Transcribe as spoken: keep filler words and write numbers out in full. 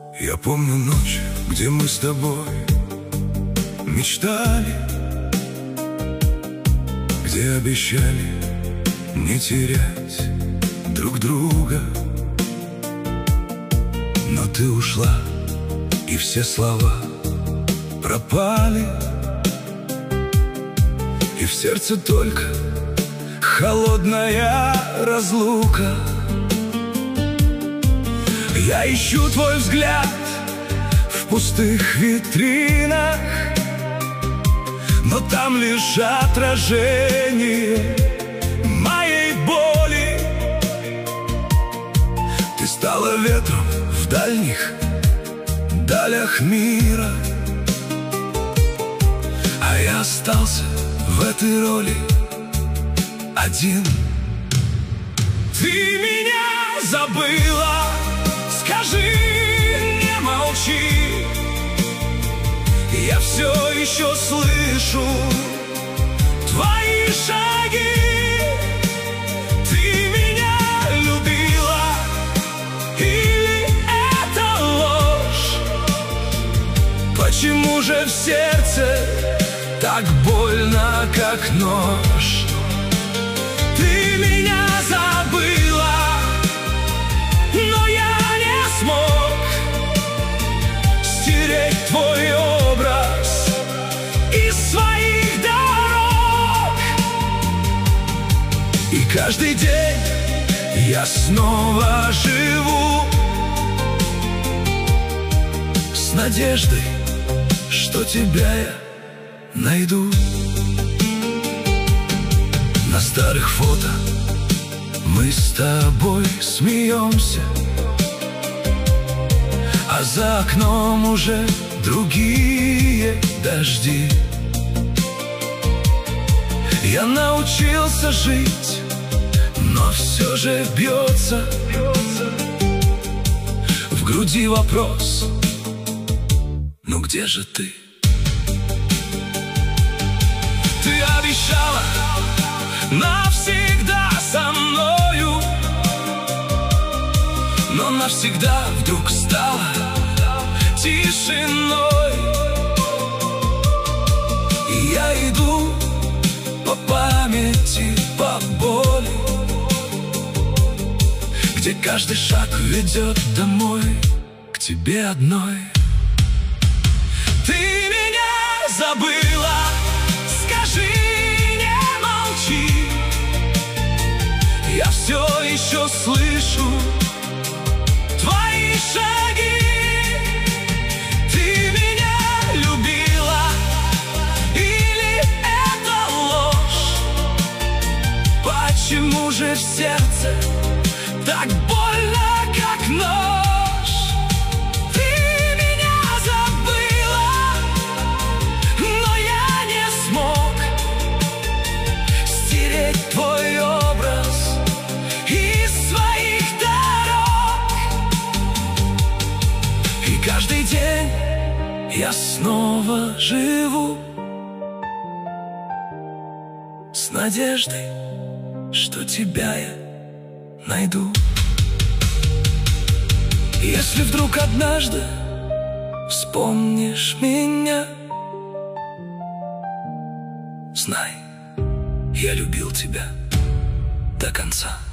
Я помню ночь, где мы с тобой мечтали, где обещали не терять друг друга. Но ты ушла, и все слова пропали, и в сердце только холодная разлука. Я ищу твой взгляд в пустых витринах, но там лишь отражение моей боли. Ты стала ветром в дальних далях мира, а я остался в этой роли один. Ты меня забыла, скажи, не молчи. Я все еще слышу твои шаги. Ты меня любила, или это ложь? Почему же в сердце так больно, как нож? Ты меня забыла, но я не смог стереть твой образ из своих дорог. И каждый день я снова живу с надеждой, что тебя я найду. На старых фото мы с тобой смеемся, а за окном уже другие дожди. Я научился жить, но все же бьется в груди вопрос: ну где же ты? Ты обещала навсегда со мною, но навсегда вдруг стала тишиной. И я иду по памяти, по боли, где каждый шаг ведет домой, к тебе одной. Ты меня забыла, скажи, не молчи. Я все еще слышу твои шаги. Ты меня любила, или это ложь? Почему же в сердце так больно, как нож? Ты меня забыла, но я не смог стереть твой образ из своих дорог. И каждый день я снова живу с надеждой, что тебя я найду. Если вдруг однажды вспомнишь меня, знай, я любил тебя до конца.